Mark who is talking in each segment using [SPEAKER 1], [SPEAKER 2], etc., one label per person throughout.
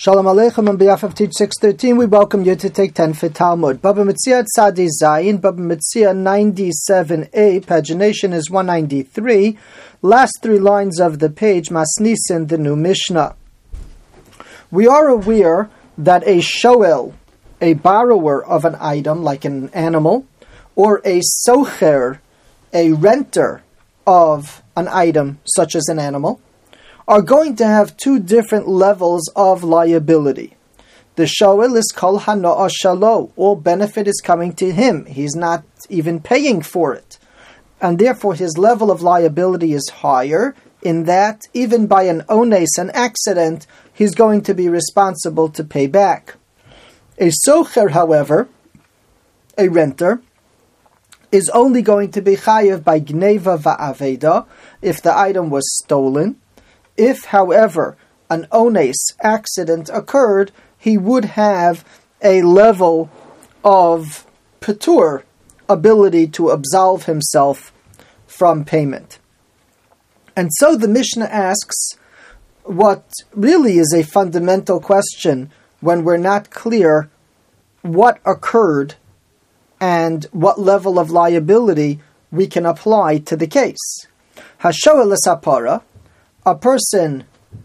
[SPEAKER 1] Shalom Aleichem, on behalf of Teach 613, we welcome you to take 10 for Talmud. Baba Metzia Tzadi Zayin, Baba Metzia 97a, pagination is 193. Last three lines of the page, Masnisin, the new Mishnah. We are aware that a shoel, a borrower of an item, like an animal, or a socher, a renter of an item, such as an animal, are going to have two different levels of liability. The shoel is kol hanoah shalo. All benefit is coming to him. He's not even paying for it. And therefore his level of liability is higher in that even by an ones, an accident, he's going to be responsible to pay back. A socher, however, a renter, is only going to be chayev by gneva va'aveda if the item was stolen. If, however, an ones accident occurred, he would have a level of patur, ability to absolve himself from payment. And so the Mishnah asks what really is a fundamental question when we're not clear what occurred and what level of liability we can apply to the case. Hashoel esapara, a person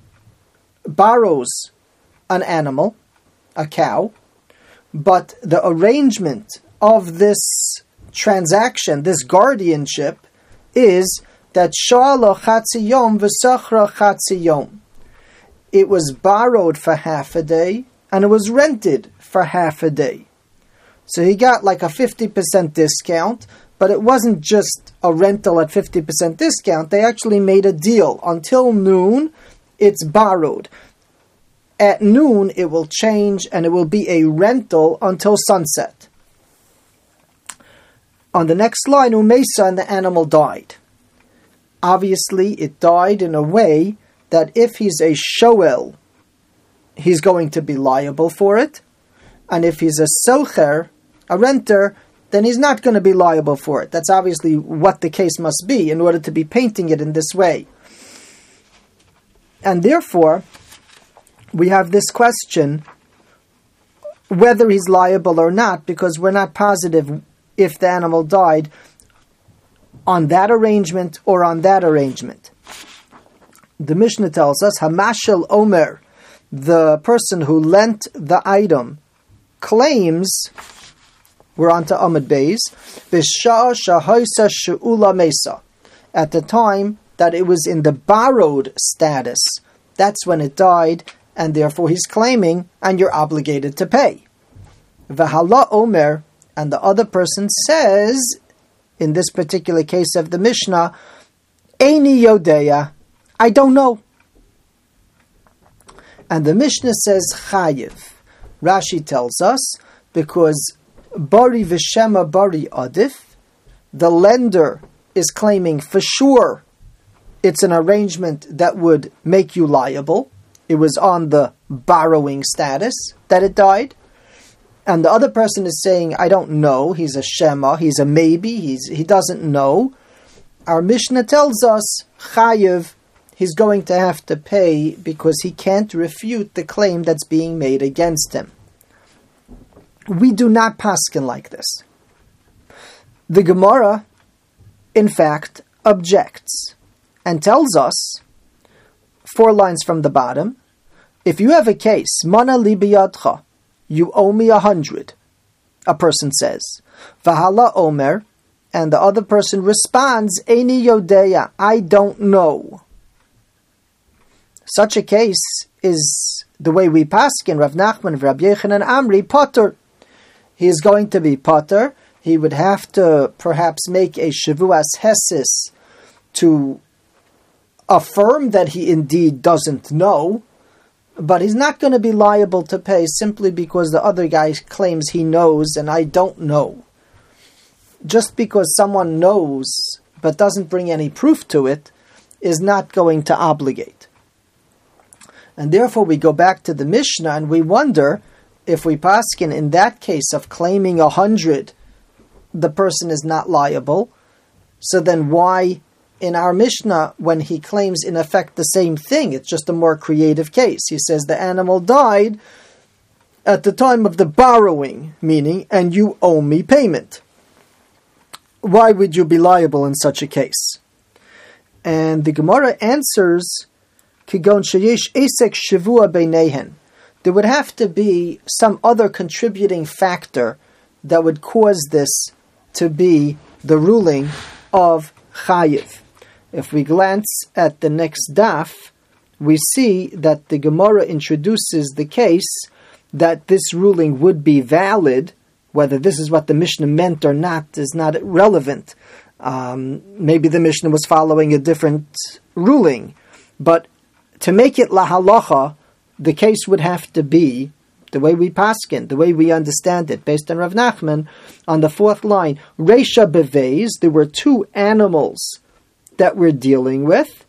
[SPEAKER 1] borrows an animal, a cow, but the arrangement of this transaction, this guardianship, is that sha'alo chatzi yom v'sachra chatzi yom. It was borrowed for half a day, and it was rented for half a day. So he got like a 50% discount, but it wasn't just a rental at 50% discount. They actually made a deal. Until noon, it's borrowed. At noon, it will change and it will be a rental until sunset. On the next line, Umesa, and the animal died. Obviously, it died in a way that if he's a shoel, he's going to be liable for it. And if he's a socher, a renter, then he's not going to be liable for it. That's obviously what the case must be in order to be painting it in this way. And therefore, we have this question whether he's liable or not, because we're not positive if the animal died on that arrangement or on that arrangement. The Mishnah tells us, Hamashel Omer, the person who lent the item, claims, we're on to Amud Beis, B'sha'a shahoisa she'ula mesa. At the time that it was in the borrowed status, that's when it died, and therefore he's claiming, and you're obligated to pay. V'hala omer, and the other person says, in this particular case of the Mishnah, Eini yodeya, I don't know. And the Mishnah says chayiv. Rashi tells us, because Bari v'shema bari adif, the lender is claiming for sure it's an arrangement that would make you liable. It was on the borrowing status that it died. And the other person is saying, I don't know, he's a shema, he's a maybe, he doesn't know. Our Mishnah tells us, chayiv, he's going to have to pay because he can't refute the claim that's being made against him. We do not paskin like this. The Gemara, in fact, objects and tells us, 4 lines from the bottom, if you have a case, mana li biyadcha, you owe me 100, a person says, Vahala omer, and the other person responds, Eini yodeya, I don't know. Such a case is the way we paskin, Rav Nachman, Rabbi Yochanan, Amri, potter. He is going to be potter. He would have to perhaps make a shavuas hesis to affirm that he indeed doesn't know, but he's not going to be liable to pay simply because the other guy claims he knows and I don't know. Just because someone knows but doesn't bring any proof to it is not going to obligate. And therefore we go back to the Mishnah and we wonder, if we paskin in that case of claiming 100, the person is not liable, so then why in our Mishnah, when he claims in effect the same thing, it's just a more creative case. He says the animal died at the time of the borrowing, meaning, and you owe me payment. Why would you be liable in such a case? And the Gemara answers, Kigon sheyesh esek shavua beinehen. There would have to be some other contributing factor that would cause this to be the ruling of chayiv. If we glance at the next daf, we see that the Gemara introduces the case that this ruling would be valid. Whether this is what the Mishnah meant or not is not relevant. Maybe the Mishnah was following a different ruling. But to make it lahalacha, the case would have to be the way we paskin, the way we understand it, based on Rav Nachman, on the fourth line. Reisha beveis, there were two animals that we're dealing with.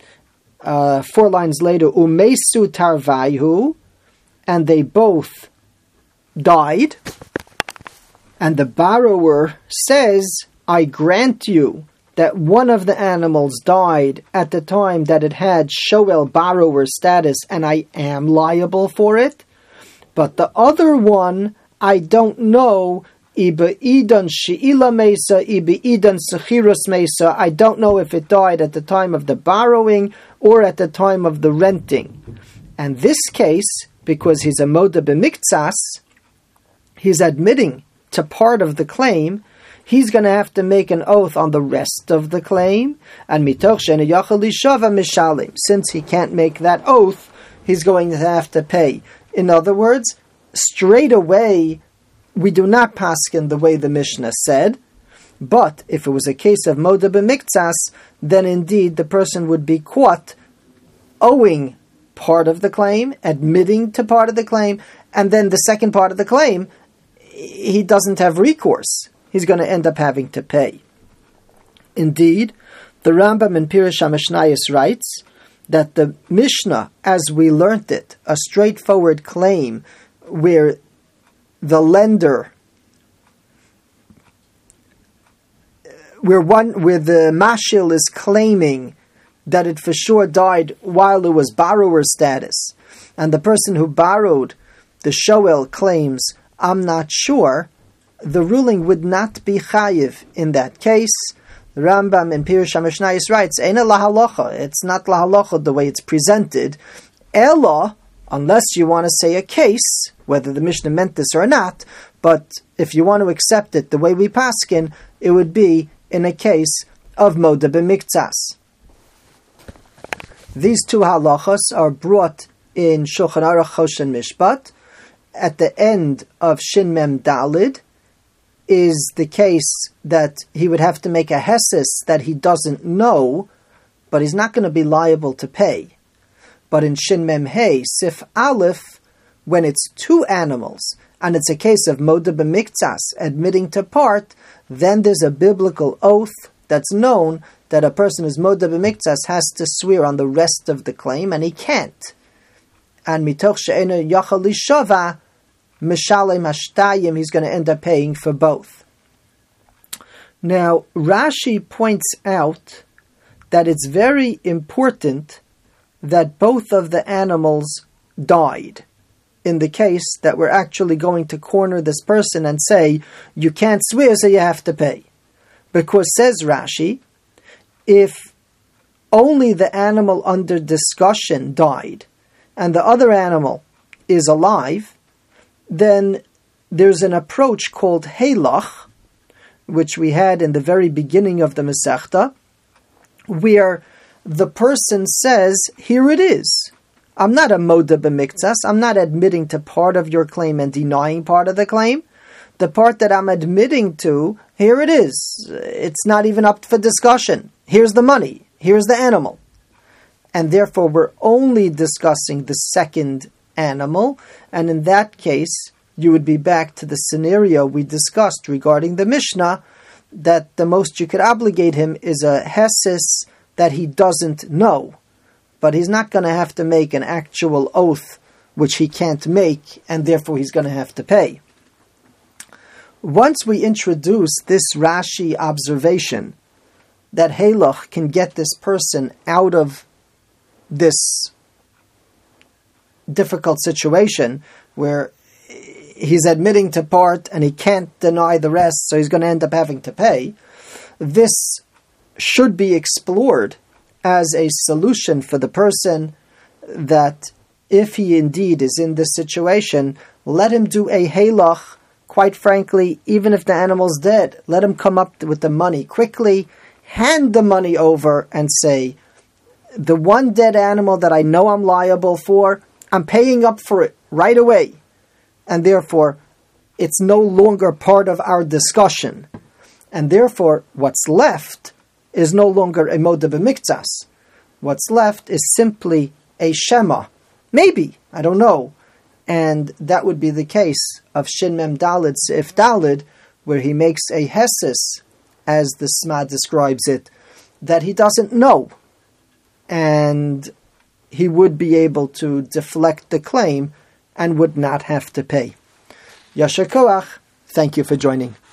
[SPEAKER 1] 4 lines later, umesu tarvaihu, and they both died. And the borrower says, I grant you that one of the animals died at the time that it had shoel borrower status, and I am liable for it. But the other one, I don't know. Iba idan she'ila mesa, iba idan sechirus mesa. I don't know if it died at the time of the borrowing or at the time of the renting. And this case, because he's a moda b'miktsas, he's admitting to part of the claim, he's going to have to make an oath on the rest of the claim. And mitoch she'enu yachal lishava mishalim. Since he can't make that oath, he's going to have to pay. In other words, straight away, we do not paskin the way the Mishnah said. But if it was a case of moda b'miktsas, then indeed the person would be caught owing part of the claim, admitting to part of the claim, and then the second part of the claim, he doesn't have recourse. He's going to end up having to pay. Indeed, the Rambam in Pirush HaMishnayos writes that the Mishnah, as we learnt it, a straightforward claim where the lender, where the mashil is claiming that it for sure died while it was borrower status, and the person who borrowed, the shoel, claims, I'm not sure, the ruling would not be chayiv in that case. The Rambam in Pirush HaMishnayos writes, Eina lahalacha, it's not lahalacha the way it's presented. Ela, unless you want to say a case, whether the Mishnah meant this or not, but if you want to accept it the way we paskin, it would be in a case of moda b'miktsas. These two halachas are brought in Shulchan Aruch Choshen Mishpat. At the end of Shin Mem Dalid is the case that he would have to make a hesis that he doesn't know, but he's not going to be liable to pay. But in Shin Mem Hey, Sif Aleph, when it's two animals, and it's a case of moda b'miktsas, admitting to part, then there's a biblical oath that's known that a person who's moda b'miktsas has to swear on the rest of the claim, and he can't. And mitoch she'enu yachal lishava, mishalem hashtayim, he's going to end up paying for both. Now, Rashi points out that it's very important that both of the animals died in the case that we're actually going to corner this person and say, you can't swear, so you have to pay. Because, says Rashi, if only the animal under discussion died and the other animal is alive, then there's an approach called Heilach, which we had in the very beginning of the Masechta, where the person says, here it is. I'm not a moda b'miktsas. I'm not admitting to part of your claim and denying part of the claim. The part that I'm admitting to, here it is. It's not even up for discussion. Here's the money. Here's the animal. And therefore, we're only discussing the second animal. And in that case, you would be back to the scenario we discussed regarding the Mishnah, that the most you could obligate him is a hesis that he doesn't know. But he's not going to have to make an actual oath which he can't make, and therefore he's going to have to pay. Once we introduce this Rashi observation that Halach can get this person out of this difficult situation where he's admitting to part and he can't deny the rest, so he's going to end up having to pay. This should be explored as a solution for the person, that if he indeed is in this situation, let him do a halach. Quite frankly, even if the animal's dead, let him come up with the money quickly, hand the money over and say, the one dead animal that I know I'm liable for, I'm paying up for it right away. And therefore, it's no longer part of our discussion. And therefore, what's left is no longer a moda b'miktsas. What's left is simply a shema. Maybe, I don't know. And that would be the case of Shin Mem Dalid Seif Dalid, where he makes a hesis, as the Sma describes it, that he doesn't know. And he would be able to deflect the claim and would not have to pay. Yasher Koach, thank you for joining.